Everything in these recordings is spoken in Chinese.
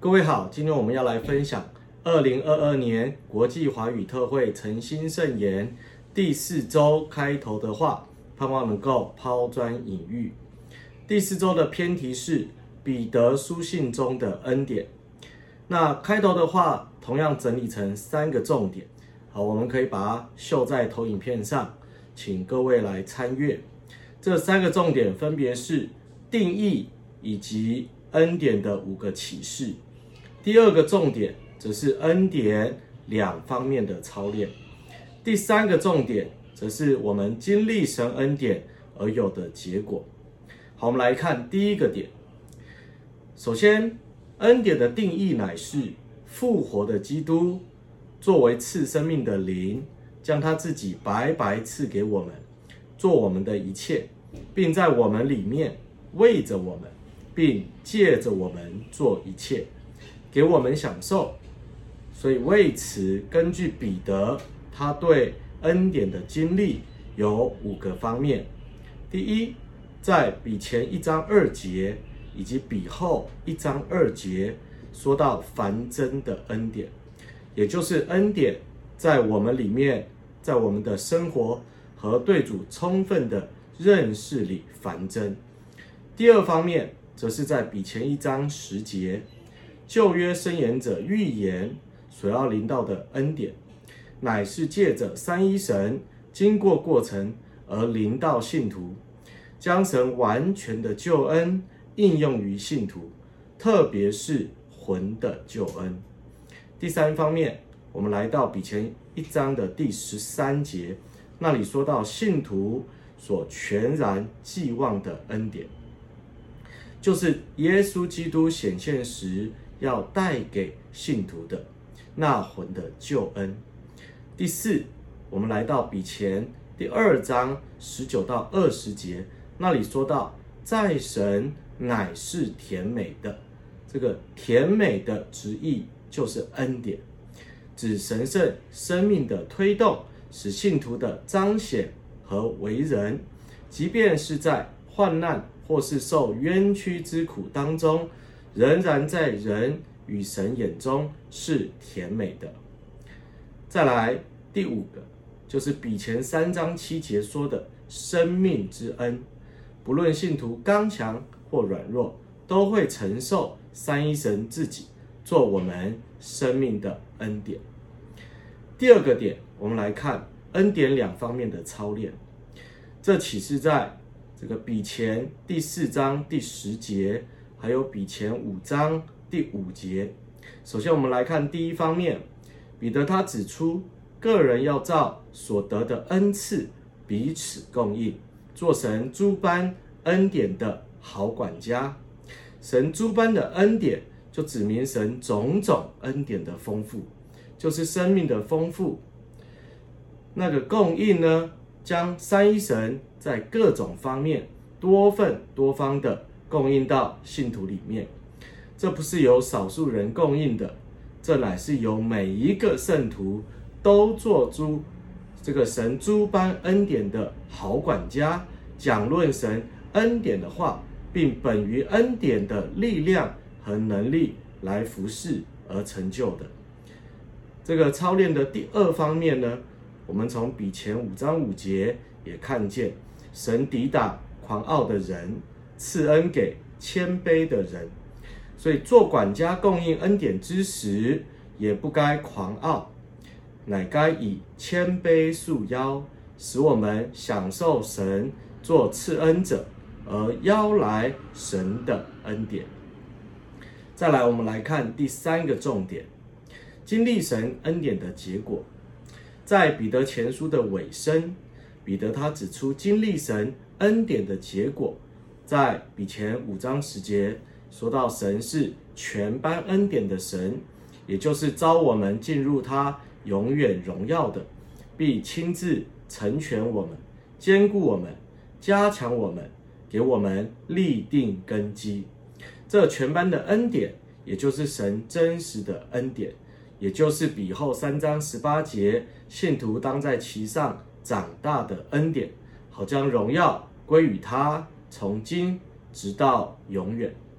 各位好，今天我们要来分享2022年国际华语特会诚心圣言第4周开头的话，盼望能够抛砖引玉。第4周的篇题是彼得书信中的恩典。那开头的话同样整理成3个重点，好，我们可以把它秀在投影片上，请各位来参阅。这3个重点分别是定义以及恩典的5个启示。第2个重点则是恩典2方面的操练。第3个重点则是我们经历神恩典而有的结果。好，我们来看第1个点。首先，恩典的定义乃是复活的基督作为赐生命的灵，将他自己白白赐给我们，做我们的一切，并在我们里面为着我们，并借着我们做一切，给我们享受。所以为此，根据彼得他对恩典的经历有5个方面。第一，在比前1章2节以及比后1章2节说到繁增的恩典，也就是恩典在我们里面，在我们的生活和对主充分的认识里繁增。第2方面则是在比前1章10节，旧约申言者预言所要临到的恩典，乃是借着三一神经过过程而临到信徒，将神完全的救恩应用于信徒，特别是魂的救恩。第3方面，我们来到比前1章的第13节，那里说到信徒所全然寄望的恩典，就是耶稣基督显现时要带给信徒的那魂的救恩。第4，我们来到比前第2章19到20节，那里说到在神乃是甜美的，这个甜美的直译就是恩典，指神圣生命的推动，使信徒的彰显和为人，即便是在患难或是受冤屈之苦当中，仍然在人与神眼中是甜美的。再来第5个，就是比前3章7节说的生命之恩，不论信徒刚强或软弱，都会承受三一神自己做我们生命的恩典。第2个点，我们来看恩典2方面的操练。这启示在这个比前第4章第10节，还有比前5章第5节。首先我们来看第1方面，彼得他指出个人要照所得的恩赐彼此供应，做神诸般恩典的好管家。神诸般的恩典就指明神种种恩典的丰富，就是生命的丰富。那个供应呢，将三一神在各种方面多份多方的供应到信徒里面。这不是由少数人供应的，这乃是由每一个圣徒都做出这个神诸般恩典的好管家，讲论神恩典的话，并本于恩典的力量和能力来服侍而成就的。这个操练的第2方面呢，我们从比前5章5节也看见，神抵挡狂傲的人，赐恩给谦卑的人。所以做管家供应恩典之时，也不该狂傲，乃该以谦卑束腰，使我们享受神做赐恩者，而邀来神的恩典。再来，我们来看第3个重点，经历神恩典的结果。在彼得前书的尾声，彼得他指出经历神恩典的结果，在比前5章10节说到神是全般恩典的神，也就是召我们进入他永远荣耀的，必亲自成全我们，坚固我们，加强我们，给我们立定根基。这全般的恩典，也就是神真实的恩典，也就是比后3章18节信徒当在其上长大的恩典，好将荣耀归于他，从今直到永远。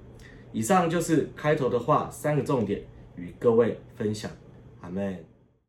以上就是开头的话3个重点，与各位分享。阿们。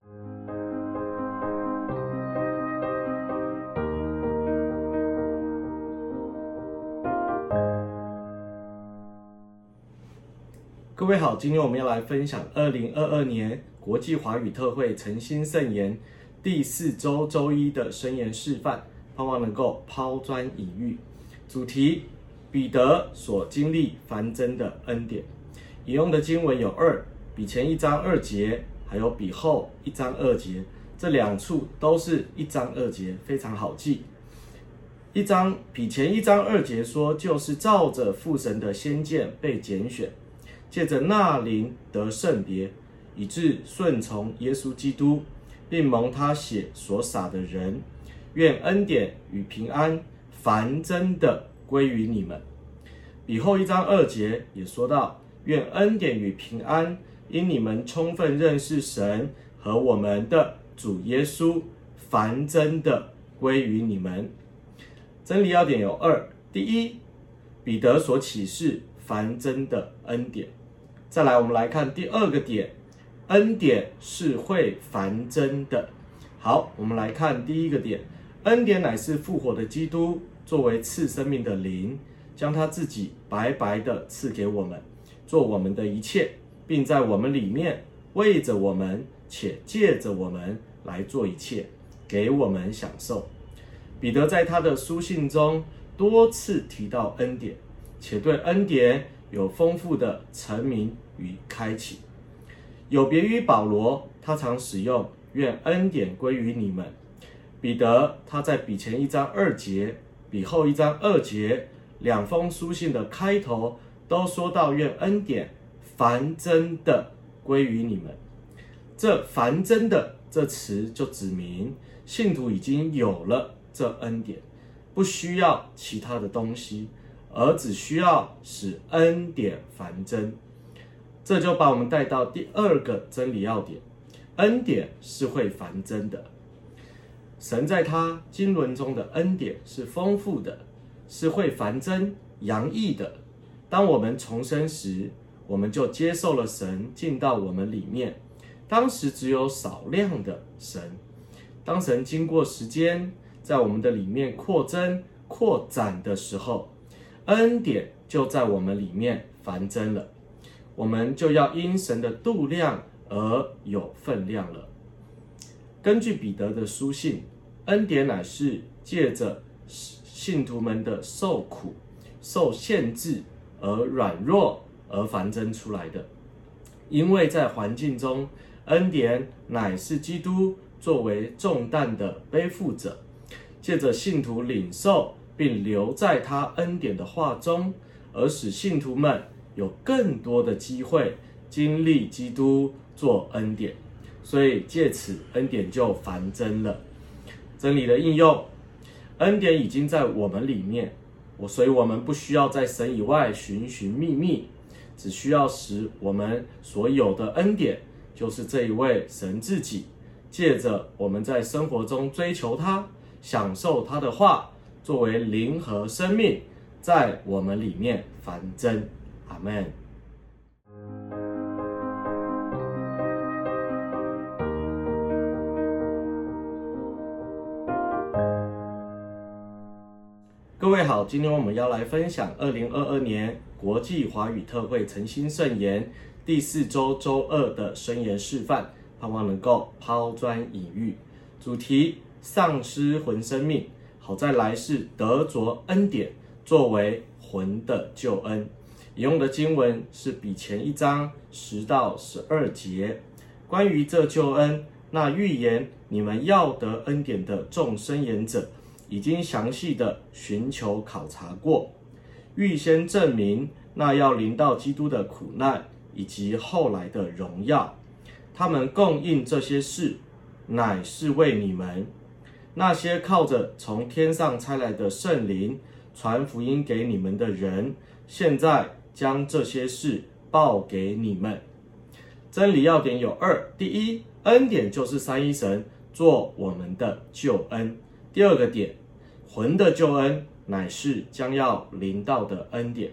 各位好，今天我们要来分享2022年国际华语特会诚心圣言第4周周一的申言示范，盼望能够抛砖引玉。主题：彼得所经历繁增的恩典。引用的经文有比前1章2节，还有比后1章2节，这2处都是1章2节，非常好记。比前1章2节说，就是照着父神的先见被拣选，借着那灵得圣别，以致顺从耶稣基督，并蒙他血所洒的人，愿恩典与平安繁增的归于你们。比后1章2节也说到，愿恩典与平安因你们充分认识神和我们的主耶稣，繁增的归于你们。真理要点有第一，彼得所启示繁增的恩典。再来，我们来看第2个点，恩典是会繁增的。好，我们来看第1个点，恩典乃是复活的基督作为赐生命的灵，将他自己白白的赐给我们，做我们的一切，并在我们里面为着我们，且借着我们来做一切，给我们享受。彼得在他的书信中多次提到恩典，且对恩典有丰富的陈明与开启。有别于保罗，他常使用愿恩典归于你们。彼得他在比前1章2节、比后1章2节2封书信的开头都说到愿恩典繁增的归于你们。这繁增的这词就指明信徒已经有了这恩典，不需要其他的东西，而只需要使恩典繁增。这就把我们带到第2个真理要点，恩典是会繁增的。神在他经纶中的恩典是丰富的，是会繁增洋溢的。当我们重生时，我们就接受了神进到我们里面，当时只有少量的神。当神经过时间在我们的里面扩增扩展的时候，恩典就在我们里面繁增了，我们就要因神的度量而有分量了。根据彼得的书信，恩典乃是借着信徒们的受苦、受限制而软弱而繁增出来的。因为在环境中，恩典乃是基督作为重担的背负者，借着信徒领受并留在他恩典的话中，而使信徒们有更多的机会经历基督做恩典，所以借此恩典就繁增了。真理的应用，恩典已经在我们里面，所以我们不需要在神以外寻寻觅觅，只需要使我们所有的恩典，就是这一位神自己，借着我们在生活中追求他，享受他的话，作为灵和生命，在我们里面繁增。阿们。各位好，今天我们要来分享2022年国际华语特会诚心圣言第4周周2的申言示范，盼望能够抛砖引玉。主题：丧失魂生命，好在来世得着恩典，作为魂的救恩。引用的经文是比前1章10到12节。关于这救恩，那预言你们要得恩典的众申言者，已经详细的寻求考察过，预先证明那要临到基督的苦难以及后来的荣耀。他们供应这些事，乃是为你们那些靠着从天上差来的圣灵传福音给你们的人，现在将这些事报给你们。真理要点有第一，恩典就是三一神做我们的救恩。第2个点，魂的救恩乃是将要临到的恩典。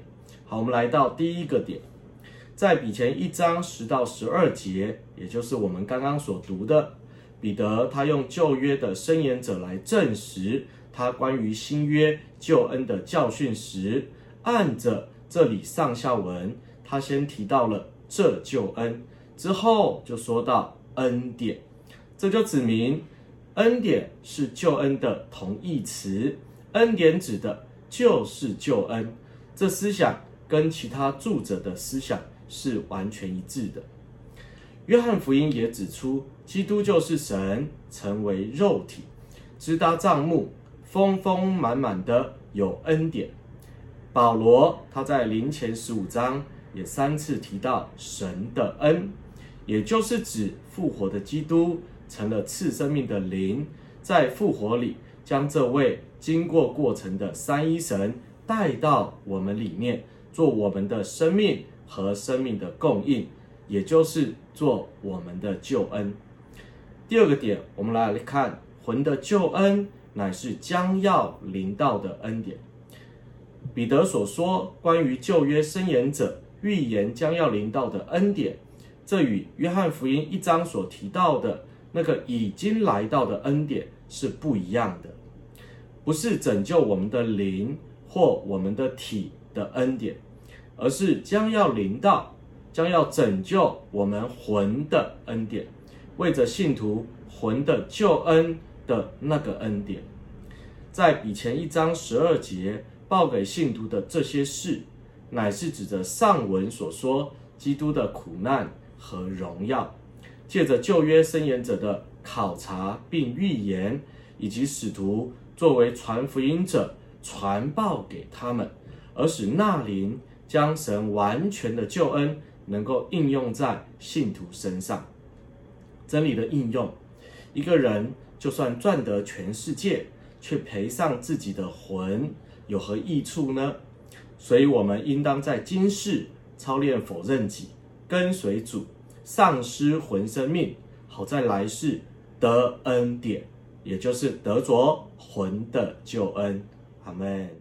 好，我们来到第一个点，在比前1章10到12节，也就是我们刚刚所读的，彼得他用旧约的申言者来证实他关于新约救恩的教训时，按着这里上下文，他先提到了这救恩，之后就说到恩典，这就指明恩典是救恩的同义词，恩典指的就是救恩。这思想跟其他著者的思想是完全一致的。约翰福音也指出，基督就是神成为肉体，直达帐幕，丰丰满满的有恩典。保罗他在林前15章也3次提到神的恩，也就是指复活的基督成了赐生命的灵，在复活里将这位经过过程的三一神带到我们里面，做我们的生命和生命的供应，也就是做我们的救恩。第二个点，我们来看魂的救恩乃是将要临到的恩典。彼得所说关于旧约申言者预言将要临到的恩典，这与约翰福音1章所提到的那个已经来到的恩典是不一样的，不是拯救我们的灵或我们的体的恩典，而是将要临到，将要拯救我们魂的恩典，为着信徒魂的救恩的那个恩典。在比前1章12节报给信徒的这些事，乃是指着上文所说基督的苦难和荣耀，借着旧约申言者的考察并预言，以及使徒作为传福音者传报给他们，而使那灵将神完全的救恩能够应用在信徒身上。真理的应用，一个人就算赚得全世界，却赔上自己的魂，有何益处呢？所以我们应当在今世操练否认己，跟随主，丧失魂生命，好在来世得恩典，也就是得着魂的救恩。阿们。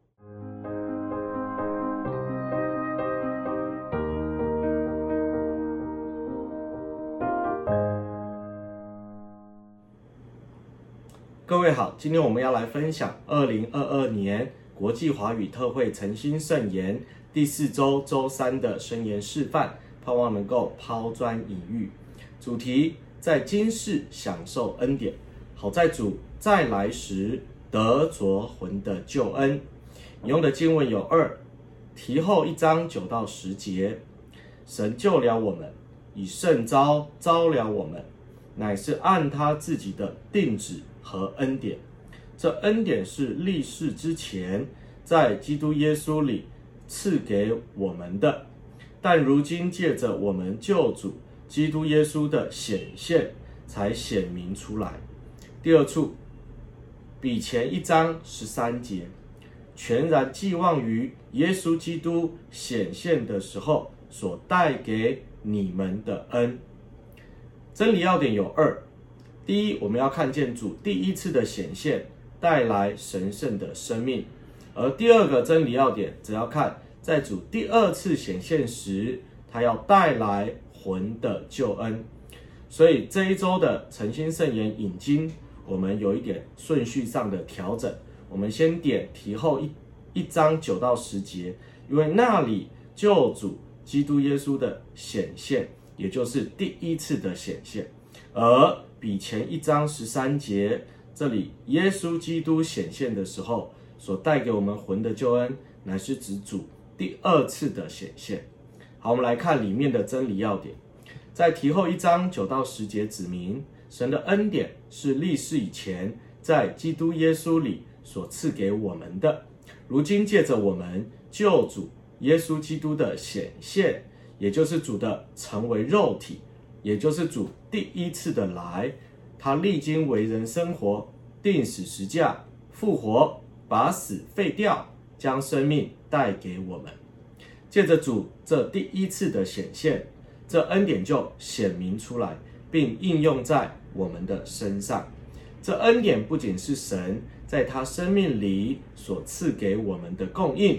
各位好，今天我们要来分享2022年国际华语特会诚心圣言第4周周3的申言示范，盼望能够抛砖引玉。主题在今世享受恩典，好在主再来时得着魂的救恩。引用的经文有2，提后1章9到10节，神救了我们，以圣召招了我们，乃是按他自己的定旨和恩典。这恩典是历世之前在基督耶稣里赐给我们的，但如今借着我们救主基督耶稣的显现才显明出来。第2处，比前1章13节，全然寄望于耶稣基督显现的时候所带给你们的恩。真理要点有2，第一，我们要看见主第一次的显现带来神圣的生命，而第2个真理要点只要看在主第2次显现时，他要带来魂的救恩。所以这一周的诚心圣言引经，我们有一点顺序上的调整，我们先点提后1章9到10节，因为那里救主基督耶稣的显现，也就是第一次的显现。而比前1章13节，这里耶稣基督显现的时候所带给我们魂的救恩，乃是指主第2次的显现。好，我们来看里面的真理要点。在提后1章9到10节指明，神的恩典是历世以前在基督耶稣里所赐给我们的，如今借着我们救主耶稣基督的显现，也就是主的成为肉体，也就是主第1次的来，他历经为人生活，定死十架，复活，把死废掉，将生命带给我们。借着主这第1次的显现，这恩典就显明出来，并应用在我们的身上。这恩典不仅是神在他生命里所赐给我们的供应，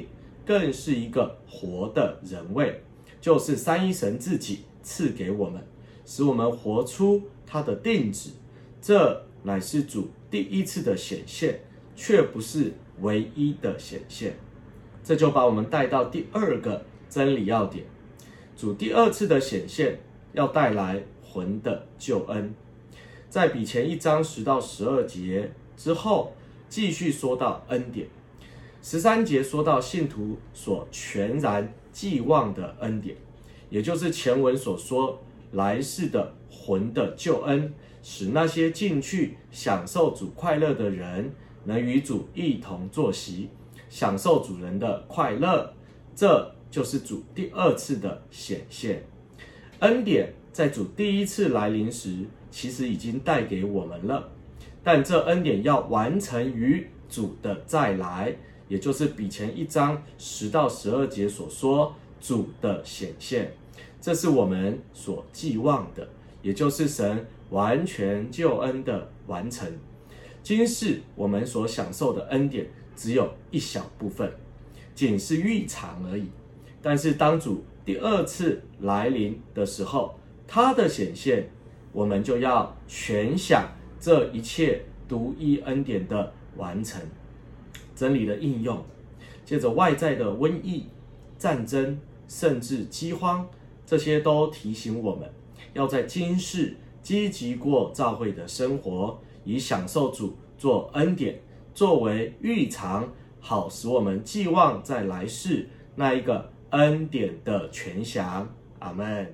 更是一个活的人位，就是三一神自己赐给我们，使我们活出他的定旨。这乃是主第一次的显现，却不是唯一的显现。这就把我们带到第二个真理要点，主第二次的显现要带来魂的救恩。在比前1章10到12节之后，继续说到恩典。13节说到信徒所全然寄望的恩典，也就是前文所说来世的魂的救恩，使那些进去享受主快乐的人，能与主一同坐席，享受主人的快乐。这就是主第二次的显现。恩典在主第一次来临时，其实已经带给我们了，但这恩典要完成于主的再来，也就是比前1章10到12节所说主的显现。这是我们所寄望的，也就是神完全救恩的完成。今世我们所享受的恩典只有一小部分，仅是预尝而已。但是当主第二次来临的时候，他的显现，我们就要全享这一切独一恩典的完成。真理的应用，借着外在的瘟疫、战争，甚至饥荒，这些都提醒我们，要在今世积极过教会的生活，以享受主做恩典，作为预尝，好使我们寄望在来世那一个恩典的全享。阿们。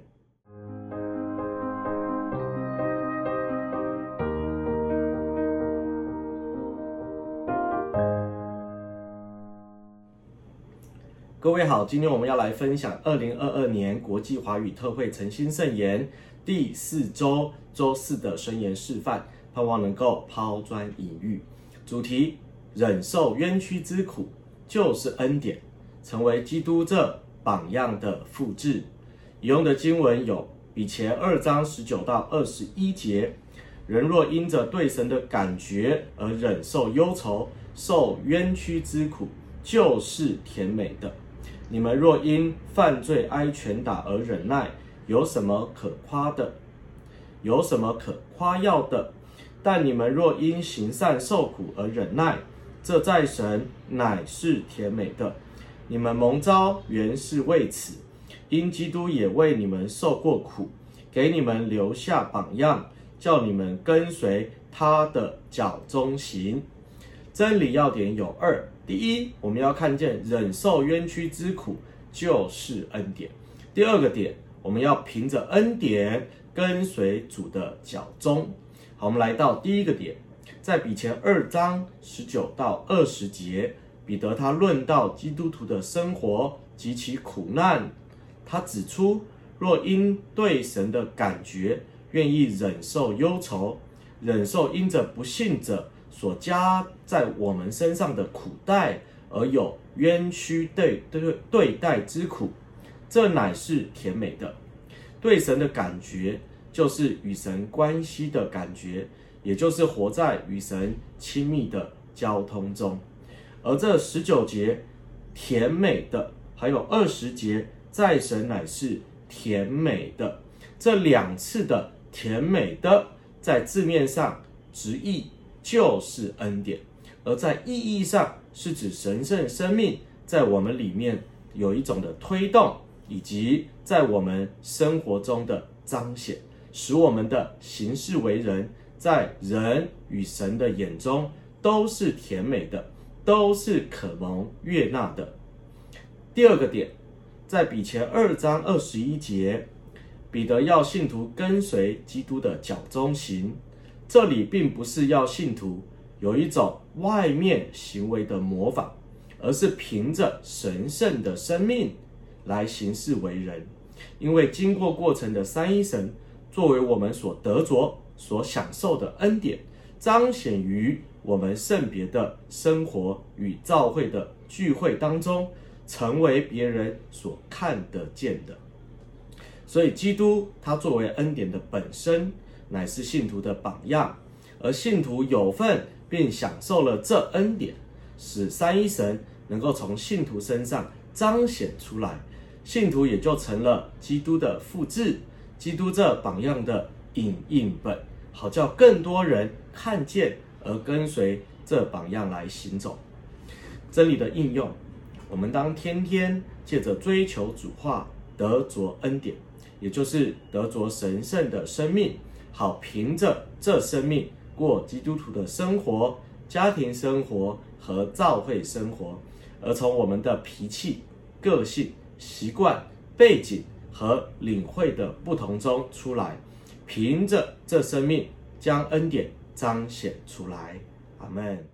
各位好，今天我们要来分享2022年国际华语特会诚心圣言第4周周4的宣言示范，盼望能够抛砖引玉。主题：忍受冤屈之苦，就是恩典，成为基督这榜样的复制。引用的经文有比前2章19到21节。人若因着对神的感觉而忍受忧愁，受冤屈之苦，就是甜美的。你们若因犯罪挨拳打而忍耐，有什么可夸的？有什么可夸耀的？但你们若因行善受苦而忍耐，这在神乃是甜美的。你们蒙召原是为此，因基督也为你们受过苦，给你们留下榜样，叫你们跟随他的脚中行。真理要点有2。第一，我们要看见忍受冤屈之苦就是恩典。第二个点，我们要凭着恩典跟随主的脚踪。好，我们来到第一个点，在比前2章19到20节，彼得他论到基督徒的生活及其苦难。他指出，若因对神的感觉，愿意忍受忧愁，忍受因着不信者所加在我们身上的苦待，而有冤屈对待之苦，这乃是甜美的。对神的感觉，就是与神关系的感觉，也就是活在与神亲密的交通中。而这19节甜美的，还有20节在神乃是甜美的，这2次的甜美的，在字面上直译就是恩典，而在意义上是指神圣生命在我们里面有一种的推动，以及在我们生活中的彰显，使我们的行事为人，在人与神的眼中都是甜美的，都是可蒙悦纳的。第二个点，在比前2章21节，彼得要信徒跟随基督的脚中行。这里并不是要信徒有一种外面行为的模仿，而是凭着神圣的生命来行事为人。因为经过过程的三一神，作为我们所得着、所享受的恩典，彰显于我们圣别的生活与教会的聚会当中，成为别人所看得见的。所以基督他作为恩典的本身，乃是信徒的榜样，而信徒有份并享受了这恩典，使三一神能够从信徒身上彰显出来，信徒也就成了基督的复制，基督这榜样的影印本，好叫更多人看见而跟随这榜样来行走。真理的应用，我们当天天借着追求主话，得着恩典，也就是得着神圣的生命，好凭着这生命过基督徒的生活、家庭生活和教会生活，而从我们的脾气、个性、习惯、背景和领会的不同中出来，凭着这生命将恩典彰显出来。阿们。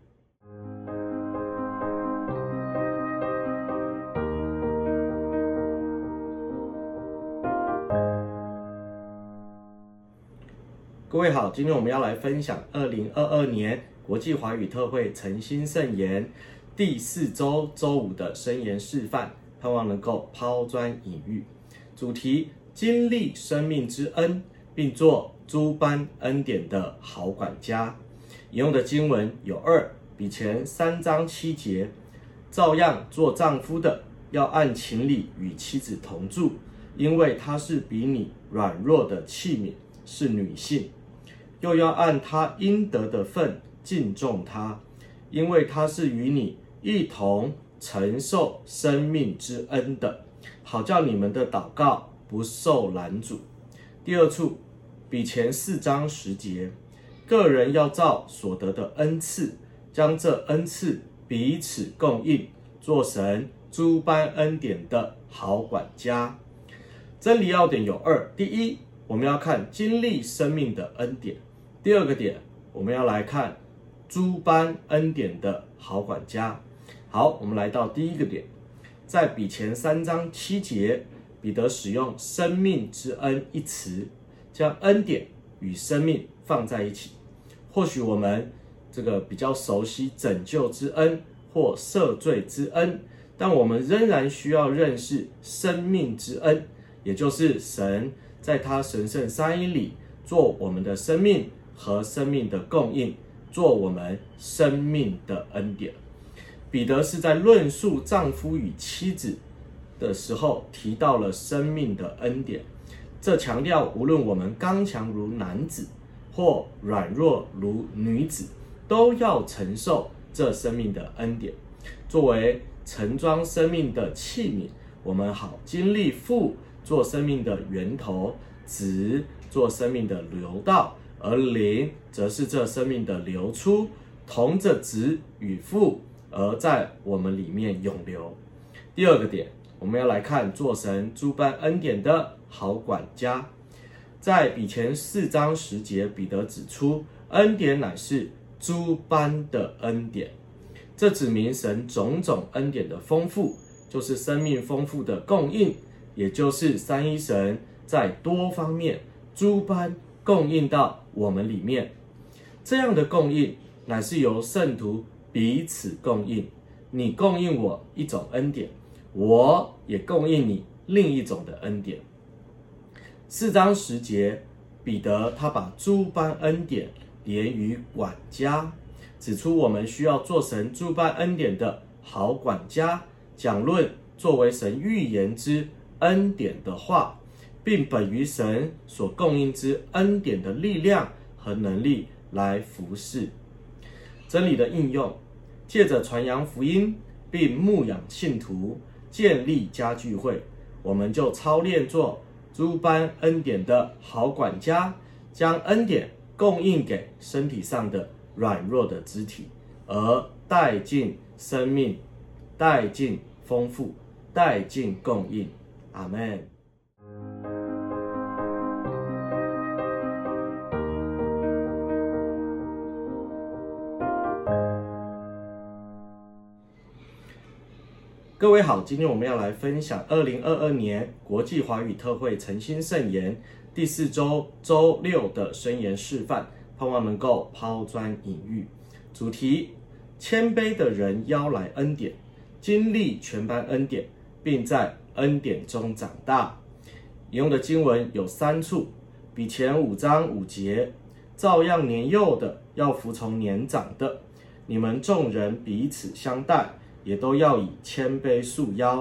各位好，今天我们要来分享2022年国际华语特会诚心圣言第4周周5的申言示范，盼望能够抛砖引玉。主题：经历生命之恩，并做诸般恩典的好管家。引用的经文有彼前3章7节，照样做丈夫的要按情理与妻子同住，因为她是比你软弱的器皿，是女性。又要按他应得的份敬重他，因为他是与你一同承受生命之恩的，好叫你们的祷告不受拦阻。第二处，比前4章10节，个人要照所得的恩赐，将这恩赐彼此供应，做神诸般恩典的好管家。真理要点有第一，我们要看经历生命的恩典。第二个点，我们要来看诸般恩典的好管家。好，我们来到第一个点，在比前3章7节，彼得使用生命之恩一词，将恩典与生命放在一起。或许我们比较熟悉拯救之恩或赦罪之恩，但我们仍然需要认识生命之恩，也就是神在他神圣三一里做我们的生命和生命的供应，做我们生命的恩典。彼得是在论述丈夫与妻子的时候提到了生命的恩典，这强调无论我们刚强如男子或软弱如女子，都要承受这生命的恩典。作为盛装生命的器皿，我们好经历父做生命的源头，子做生命的流道，而灵则是这生命的流出，同着子与父而在我们里面永流。第二个点，我们要来看做神诸般恩典的好管家。在比前4章10节，彼得指出，恩典乃是诸般的恩典，这指明神种种恩典的丰富，就是生命丰富的供应，也就是三一神在多方面诸般供应到我们里面。这样的供应乃是由圣徒彼此供应，你供应我一种恩典，我也供应你另一种的恩典。4章10节，彼得他把诸般恩典连于管家，指出我们需要做神诸般恩典的好管家，讲论作为神预言之恩典的话，并本于神所供应之恩典的力量和能力来服侍。真理的应用，借着传扬福音并牧养信徒，建立家聚会，我们就操练做诸般恩典的好管家，将恩典供应给身体上的软弱的肢体，而带进生命，带进丰富，带进供应。阿们。各位好，今天我们要来分享2022年国际华语特会诚心圣言第4周周6的申言示范，盼望能够抛砖引玉。主题：谦卑的人邀来恩典，经历全班恩典，并在恩典中长大。引用的经文有3处，比前5章5节，照样年幼的要服从年长的，你们众人彼此相待，也都要以谦卑束腰，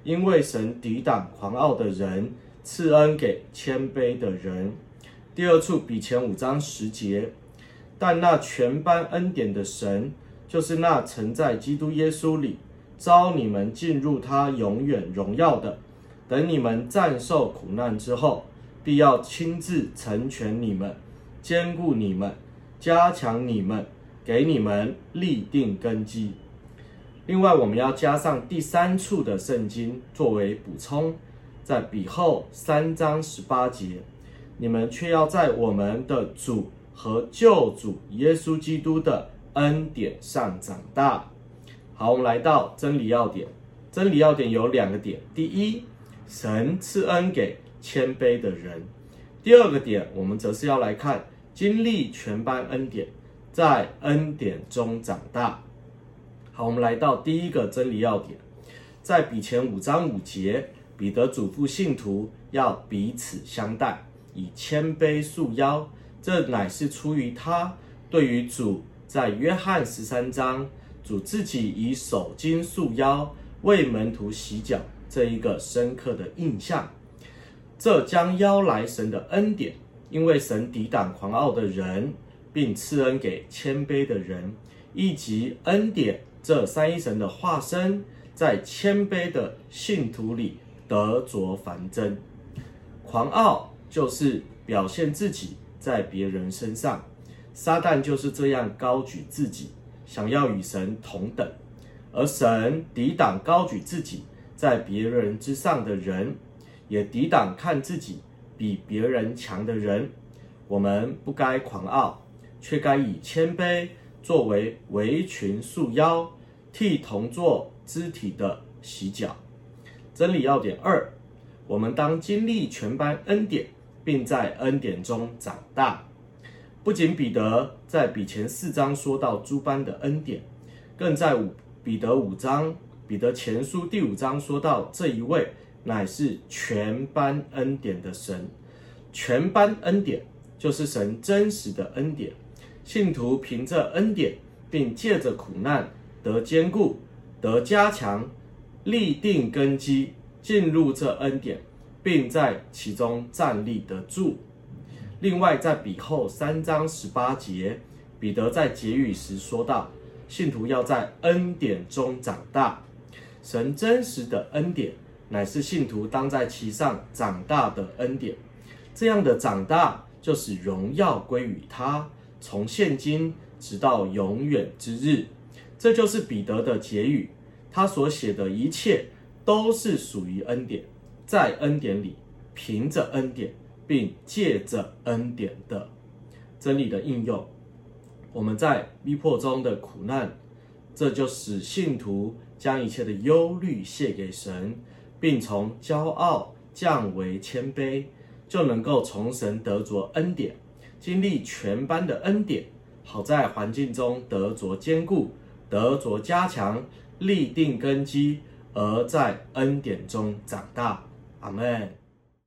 因为神抵挡狂傲的人，赐恩给谦卑的人。第二处比前5章10节，但那全般恩典的神，就是那曾在基督耶稣里召你们进入他永远荣耀的，等你们暂受苦难之后，必要亲自成全你们，坚固你们，加强你们，给你们立定根基。另外，我们要加上第3处的圣经作为补充，在彼后3章18节，你们却要在我们的主和救主耶稣基督的恩典上长大。好，我们来到真理要点。真理要点有2个点：第一，神赐恩给谦卑的人；第二个点，我们则是要来看经历全般恩典，在恩典中长大。好，我们来到第一个真理要点，在彼前5章5节，彼得嘱咐信徒要彼此相待，以谦卑束腰，这乃是出于他对于主在约翰13章，主自己以手巾束腰，为门徒洗脚这一个深刻的印象。这将邀来神的恩典，因为神抵挡狂傲的人，并赐恩给谦卑的人，以及恩典这三一神的化身，在谦卑的信徒里得着繁增。狂傲就是表现自己在别人身上，撒旦就是这样高举自己，想要与神同等，而神抵挡高举自己在别人之上的人，也抵挡看自己比别人强的人。我们不该狂傲，却该以谦卑作为围裙束腰，替同作肢体的洗脚。真理要点2，我们当经历全般恩典，并在恩典中长大。不仅彼得在彼前4章说到诸般的恩典，更在彼得前书第5章说到这一位乃是全般恩典的神。全般恩典就是神真实的恩典，信徒凭着恩典，并借着苦难得坚固，得加强，立定根基，进入这恩典，并在其中站立得住。另外，在彼后3章18节，彼得在结语时说到，信徒要在恩典中长大。神真实的恩典，乃是信徒当在其上长大的恩典。这样的长大，就使荣耀归于他，从现今直到永远之日。这就是彼得的结语，他所写的一切都是属于恩典，在恩典里，凭着恩典，并借着恩典的真理的应用。我们在逼迫中的苦难，这就使信徒将一切的忧虑卸给神，并从骄傲降为谦卑，就能够从神得着恩典，经历全般的恩典，好在环境中得着坚固，得着加强，立定根基，而在恩典中长大。阿们。